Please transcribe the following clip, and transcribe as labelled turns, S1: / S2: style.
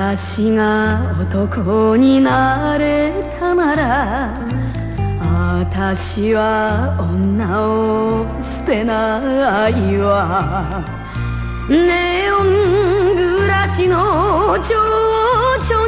S1: 私が男になれたなら私は女を捨てないわ。ネオン暮らしの情緒